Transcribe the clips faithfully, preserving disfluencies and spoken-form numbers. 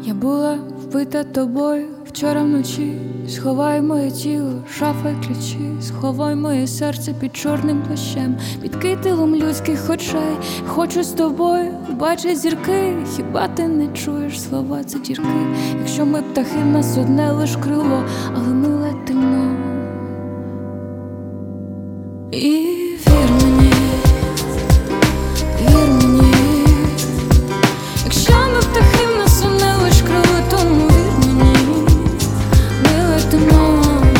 Я була вбита тобою вчора вночі. Сховай моє тіло, шафа й ключі. Сховай моє серце під чорним плащем, під кителом людських очей. Хочу з тобою бачить зірки. Хіба ти не чуєш слова, це дірки? Якщо ми птахи, в нас одне лиш крило, але ми летимо. І вір мені, вір мені. Якщо ми птахи, в нас одне лиш крило, тому вір мені, ми летимо.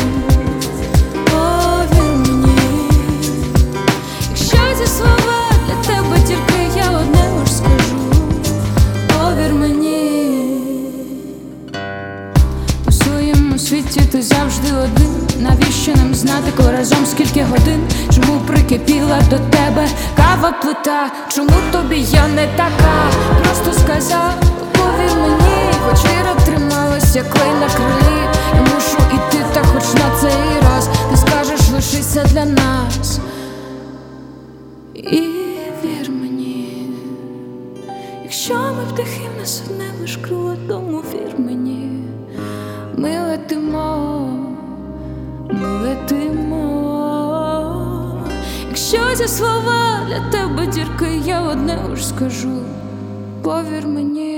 Повір мені. Якщо ці слова для тебе тільки, я одне лиш скажу. Повір мені. У своєму світі ти завжди один. Навіщо нам знати, коли разом скільки годин? Чому прикипіла до тебе кава плита? Чому тобі я не така? Просто сказав, повір мені. Хоч віра трималась, як клей на крилі. Я мушу іти, та хоч на цей раз ти скажеш, лишися для нас. І вір мені. Якщо ми птахи, в нас одне лиш крило, тому вір мені. Ми летимо, ми летимо. Якщо ці слова для тебе дірки, я одне лиш скажу. Повір мені.